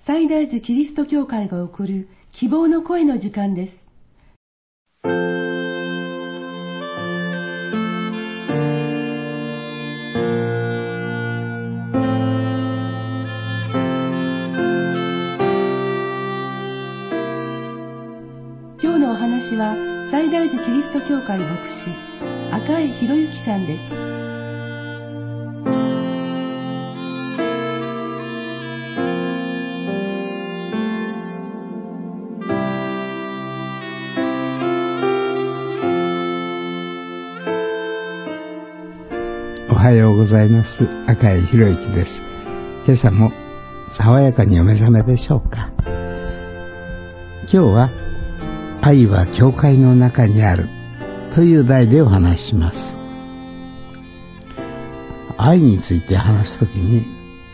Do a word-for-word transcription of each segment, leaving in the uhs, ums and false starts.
西大寺キリスト教会が送る希望の声の時間です。今日のお話は西大寺キリスト教会牧師赤井博之さんです。 おはようございます。赤井博之です。今朝も爽やかにお目覚めでしょうか。今日は愛は教会の中にあるという題でお話しします。愛について話すときに、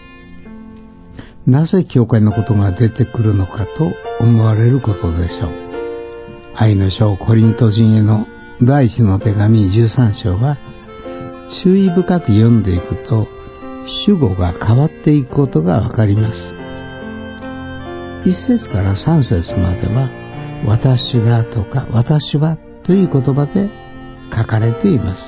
なぜ教会のことが出てくるのかと思われることでしょう。愛の書コリント人への第一の手紙じゅうさん章は、注意深く読んでいくと主語が変わっていくことがわかります。一節から三節までは私がとか私はという言葉で書かれています。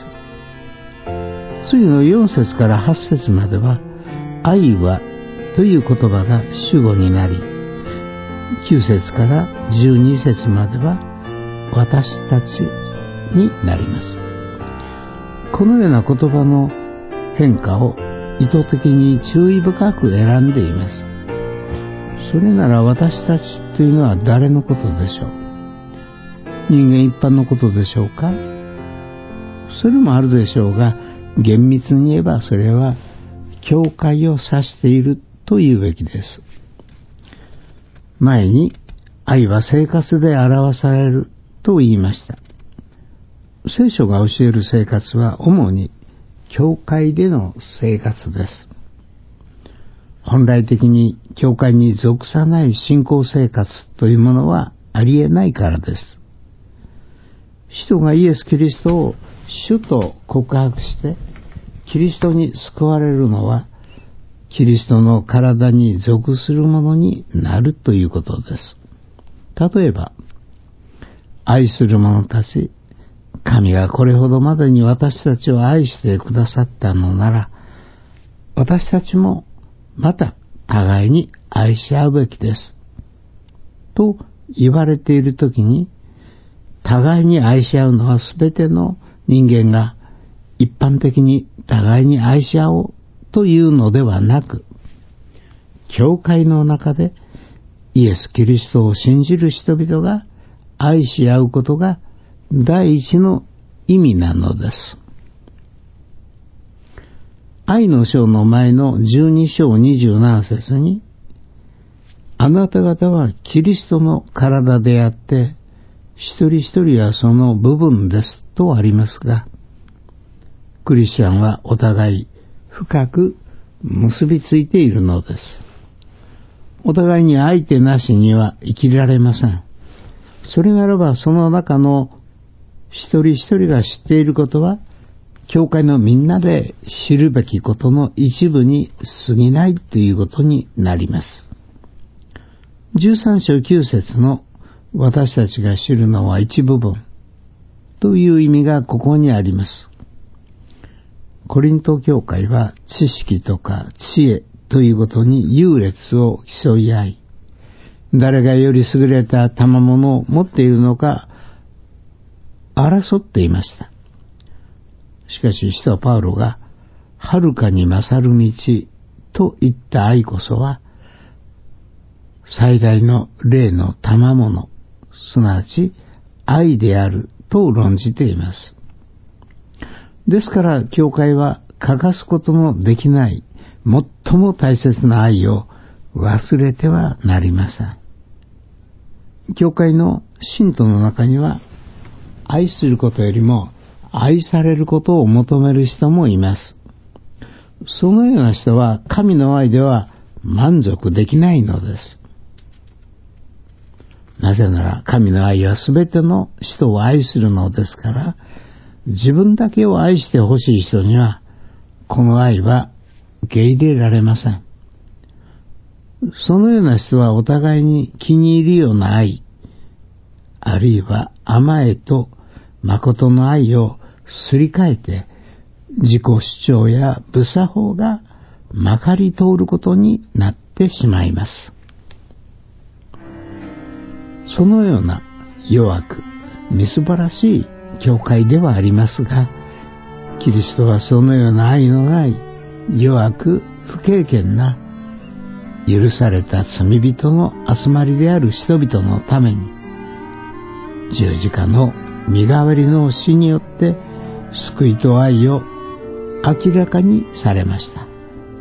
次の四節から八節までは愛はという言葉が主語になり、九節から十二節までは私たちになります。このような言葉の変化を意図的に注意深く選んでいます。それなら私たちというのは誰のことでしょう。人間一般のことでしょうか。それもあるでしょうが、厳密に言えばそれは教会を指していると言うべきです。前に愛は生活で表されると言いました。聖書が教える生活は主に教会での生活です。本来的に教会に属さない信仰生活というものはありえないからです。人がイエス・キリストを主と告白してキリストに救われるのは、キリストの体に属するものになるということです。例えば、愛する者たち、神がこれほどまでに私たちを愛してくださったのなら、私たちもまた互いに愛し合うべきです。と言われているときに、互いに愛し合うのはすべての人間が一般的に互いに愛し合おうというのではなく、教会の中でイエス・キリストを信じる人々が愛し合うことが第一の意味なのです。愛の書の前のじゅうに章にじゅうなな節に、あなた方はキリストの体であって、一人一人はその部分ですとありますが、クリスチャンはお互い深く結びついているのです。お互いに相手なしには生きられません。それならばその中の一人一人が知っていることは、教会のみんなで知るべきことの一部に過ぎないということになります。じゅうさん章きゅう節の私たちが知るのは一部分という意味がここにあります。コリント教会は知識とか知恵ということに優劣を競い合い、誰がより優れた賜物を持っているのか争っていました。しかし使徒パウロがはるかに勝る道と言った愛こそは最大の霊の賜物、すなわち愛であると論じています。ですから教会は欠かすことのできない最も大切な愛を忘れてはなりません。教会の信徒の中には愛することよりも愛されることを求める人もいます。そのような人は神の愛では満足できないのです。なぜなら神の愛はすべての人を愛するのですから、自分だけを愛してほしい人にはこの愛は受け入れられません。 そのような人はお互いに気に入るような愛、あるいは甘えと誠の愛をすり替えて、自己主張や不作法がまかり通ることになってしまいます。そのような弱くみすぼらしい教会ではありますが、キリストはそのような愛のない弱く不経験な許された罪人の集まりである人々のために、十字架の身代わりの死によって救いと愛を明らかにされました。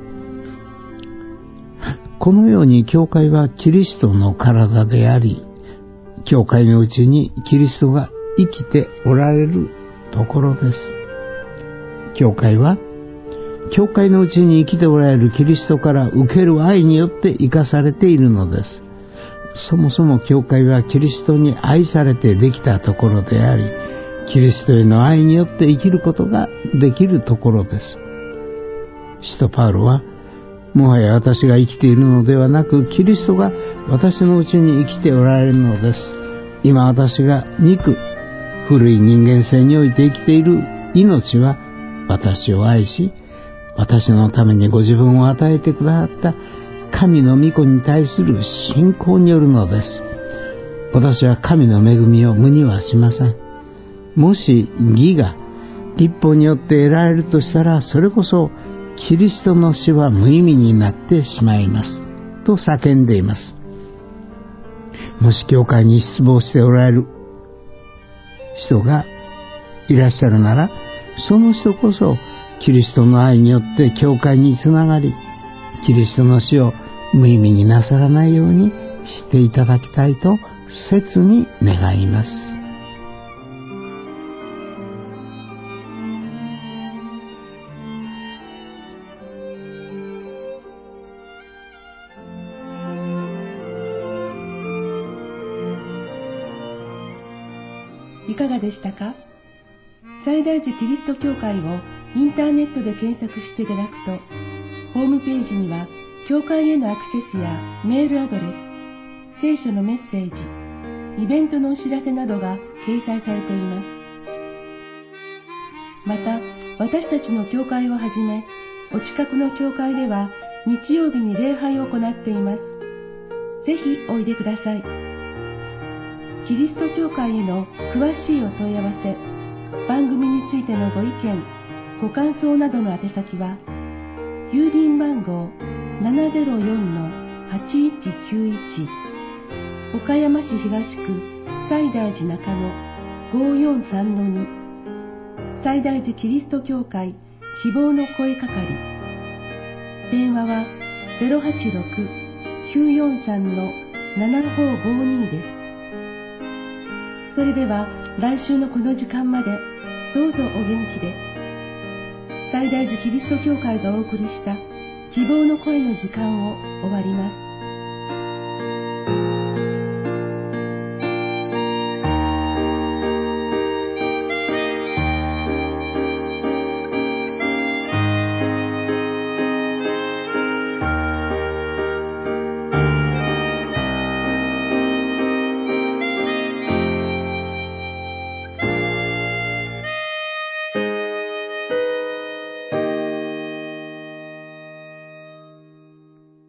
このように教会はキリストの体であり、教会のうちにキリストが生きておられるところです。教会は教会のうちに生きておられるキリストから受ける愛によって生かされているのです。そもそも教会はキリストに愛されてできたところであり、キリストへの愛によって生きることができるところです。使徒パウロは、もはや私が生きているのではなく、キリストが私のうちに生きておられるのです。今私が肉、古い人間性において生きている命は、私を愛し、私のためにご自分を与えてくださった神の御子に対する信仰によるのです。私は神の恵みを無にはしません。もし義が立法によって得られるとしたら、それこそキリストの死は無意味になってしまいますと叫んでいます。もし教会に失望しておられる人がいらっしゃるなら、その人こそキリストの愛によって教会につながり、キリストの死を無意味になさらないようにしていただきたいと切に願います。 いかがでしたか？西大寺キリスト教会をインターネットで検索していただくと、ホームページには教会へのアクセスやメールアドレス、聖書のメッセージ、イベントのお知らせなどが掲載されています。また、私たちの教会をはじめ、お近くの教会では日曜日に礼拝を行っています。ぜひおいでください。キリスト教会への詳しいお問い合わせ、番組についてのご意見、ご感想などの宛先は、郵便番号 ななぜろよんのはちいちきゅういち 岡山市東区西大寺中野 ごーよんさんのに 西大寺キリスト教会希望の声係。電話は ゼロはちろく きゅうよんさんのななごーごーに です。それでは来週のこの時間までどうぞお元気で。西大寺キリスト教会がお送りした希望の声の時間を終わります。